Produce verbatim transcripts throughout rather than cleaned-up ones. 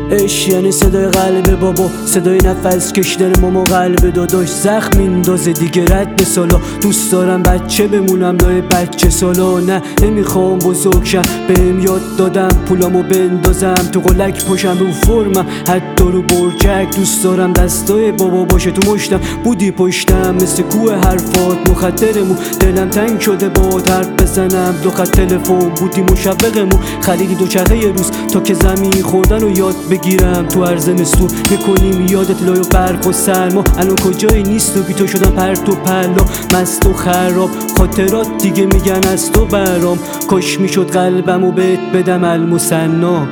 عشق یعنی صدای قلب بابا، صدای نفس کشیدن ماما قلب داداش. زخم میندازه دیگه رد سالا، دوست دارم بچه بمونم لای بچه سالا. نه نمیخوام بزرگ شم، بهم یاد دادم پولامو بندازم تو قلک، پاشم رو فرمم حتی رو برجک. دوست دارم دستای بابا باشه تو مشتم، بودی پشتم مثل کوه حرفات مخدرمون. دلم تنگ شده با حرف بزنم، دو خط تلفن بودی مشوقمون. خریدی دو چرخه یه روز تا که زمین خوردن و یاد بگیرم. تو هر زمستون میکنیم یادت لای و برف و سرما. الان کجایی نیست و بی تو شدم پرت و پلا، مست و خراب. خاطرات دیگه میگن از تو برام، کاش میشد قلبمو بهت بدم المثنا.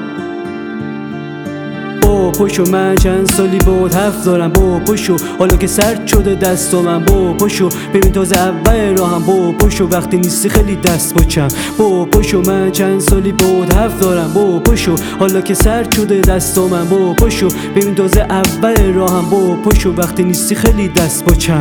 با پشو من چند سالی باهات حرف دارم، با پشو حالا که سرد شده دست من. با پشو ببین تازه اول راهم، با پشو وقتی نیستی خیلی دست بچم. با پشو من چند سالی باهات حرف دارم، با پشو حالا که سرد شده دست من. با پشو ببین تازه اول راهم، با پشو وقتی نیستی خیلی دست بچم.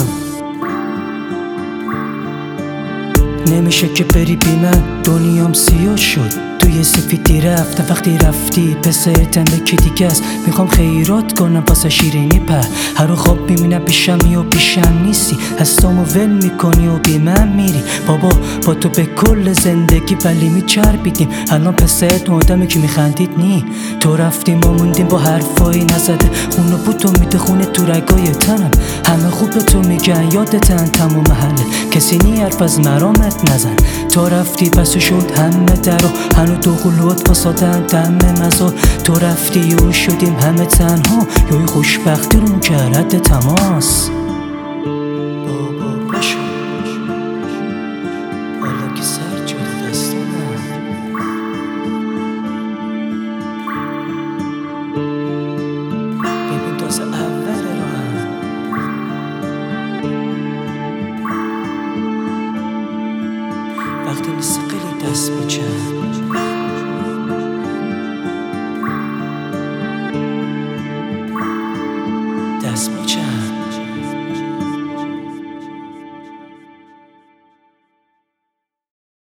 نمیشه که بری بی من، دنیام سیاه شد توی سفیدی رفتم. وقتی رفتی پسرتم یکی دیگه است، میخوام خیرات کنم واسه شیرینی په. هر رو خواب میبینم پیشمی و پیشم نیستی، هستامو ول میکنی و بی من میری. بابا با تو به کل زندگی ولی میچربیدیم، الان پسرت آدمی که میخندید نی. تو رفتی ما موندیم با حرفایی نزده، خونو بود تو میده خونه تو رگای تنم. همه خوب به تو میگن یادتن تمام محله، کسی نی حرف از مرامت نزن. تو رفتی پس شد همه درو، هنو دو قلوت بسادن دم مزار. تو رفتی و شدیم همه تنها، یوی خوشبختی رو کرد تماس.